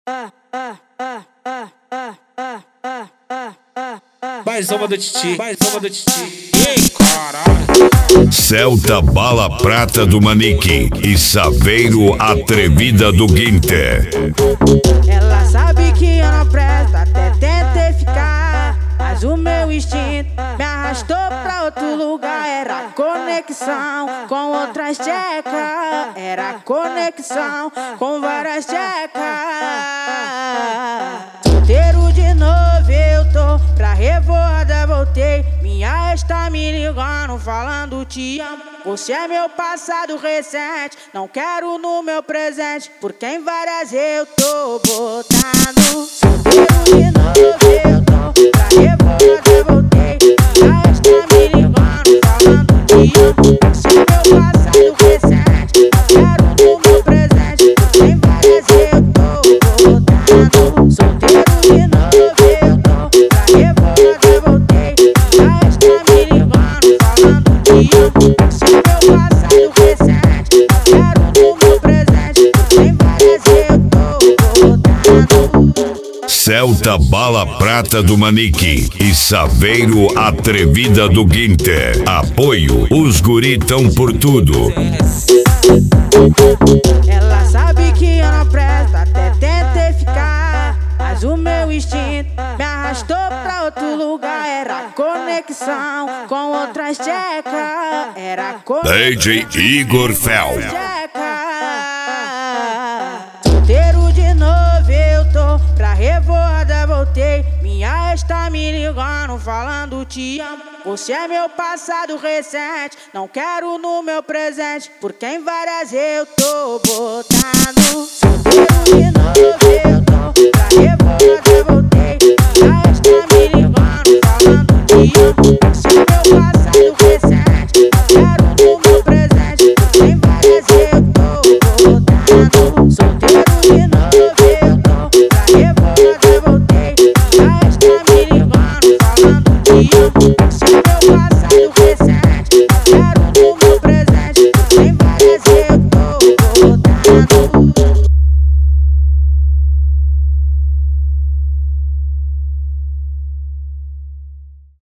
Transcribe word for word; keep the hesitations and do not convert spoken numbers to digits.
Mais uma do Titi, mais uma do Titi. Ei, caralho. Celta Bala Prata do Manique e Saveiro Atrevida do Guinter. Ela sabe que eu não presto, até tentei ficar, mas o meu instinto me arrastou pra outro lugar. Era conexão com outras tchecas, era conexão com várias tchecas. Solteiro de novo eu tô, pra revoada voltei. Minha ex tá me ligando, falando te amo. Você é meu passado recente, não quero no meu presente, porque em várias eu tô botando. Solteiro de novo eu tô, pra revoada voltei. Minha ex tá me ligando, falando te amo. Você é meu passado recente, não quero no meu presente, porque em várias eu tô botando. Solteiro de novo eu tô, pra revoada voltei. Minha ex tá me ligando, falando te amo. Você é meu passado recente, não quero no meu presente, porque em várias eu tô botando. Celta Bala Prata do Manique e Saveiro Atrevida do Guinter. Apoio, os guri tão por tudo. Ela sabe que eu não presto, até tentei ficar, mas o meu instinto me arrastou pra outro lugar. Era conexão com outras tchecas, era conexão D J Igor Fel. Solteiro de novo eu tô, pra revoada voltei. Minha ex tá me ligando, falando te amo. Você é meu passado recente, não quero no meu presente, porque em várias eu tô botando. Solteiro de novo eu